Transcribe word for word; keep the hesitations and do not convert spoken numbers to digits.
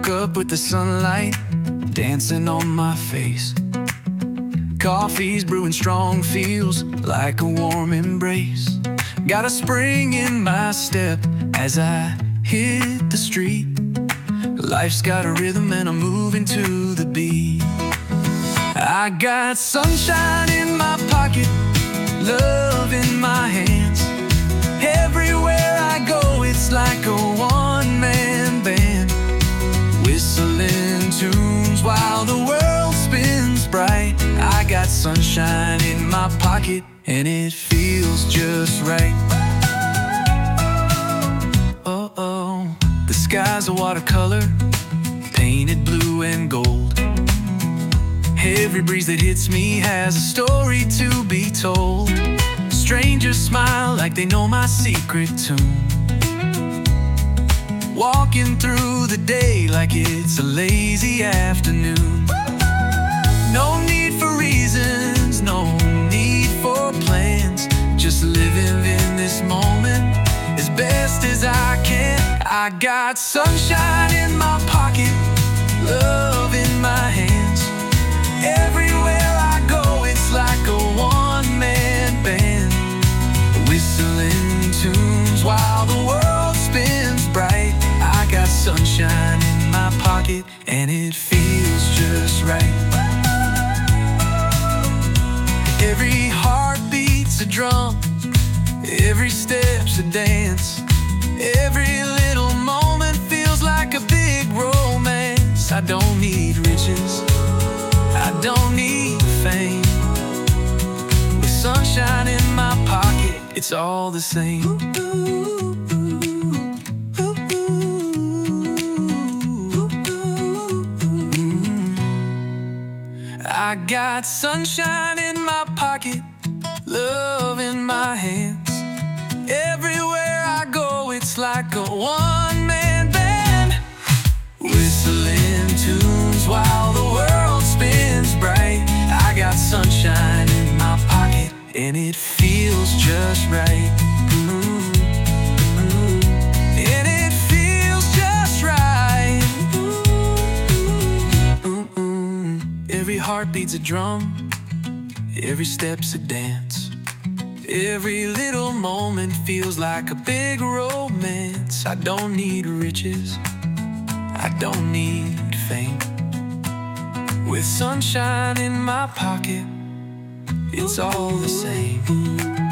Woke up with the sunlight dancing on my face. Coffee's brewing strong, feels like a warm embrace. Got a spring in my step as I hit the street. Life's got a rhythm and I'm moving to the beat. I got sunshine in my pocket, love in my hands. Everywhere I go it's like a one-man band, whistling tunes while the world spins bright. I got sunshine in my pocket and it feels just right. Oh, oh, the sky's a watercolor, painted blue and gold. Every breeze that hits me has a story to be told. Strangers smile like they know my secret tune, walking through the day like it's a lazy afternoon. No need for reasons, no need for plans, just living in this moment as best as I can. I got sunshine in my pocket, love in my hands. Everywhere I go it's like a one-man band, whistling tunes while the world spins bright. I got sunshine in my pocket and it feels just right. Every heartbeat's a drum, every step's a dance. Every little moment feels like a big romance. I don't need riches, I don't need fame. With sunshine in my pocket, it's all the same. I got sunshine in my pocket, love in my hands. Everywhere I go it's like a one-man band, whistling tunes while the world spins bright. I got sunshine in my pocket and it feels just right. Ooh, ooh. And it feels just right. Ooh, ooh, ooh. Every heartbeat's a drum, every step's a dance. Every little moment feels like a big romance. I don't need riches, I don't need fame. With sunshine in my pocket, it's all the same.